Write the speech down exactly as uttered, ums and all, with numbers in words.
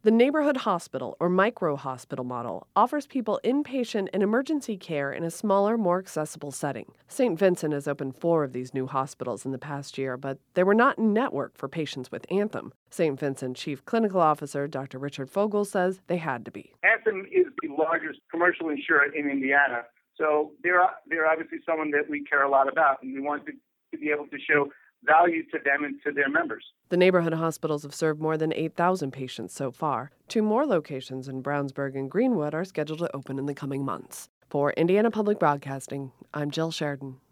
The neighborhood hospital, or micro-hospital model, offers people inpatient and emergency care in a smaller, more accessible setting. Saint Vincent has opened four of these new hospitals in the past year, but they were not in network for patients with Anthem. Saint Vincent Chief Clinical Officer Doctor Richard Fogel says they had to be. Anthem is the largest commercial insurer in Indiana, so they're, they're obviously someone that we care a lot about, and we want to, to be able to show value to them and to their members. The neighborhood hospitals have served more than eight thousand patients so far. Two more locations in Brownsburg and Greenwood are scheduled to open in the coming months. For Indiana Public Broadcasting, I'm Jill Sheridan.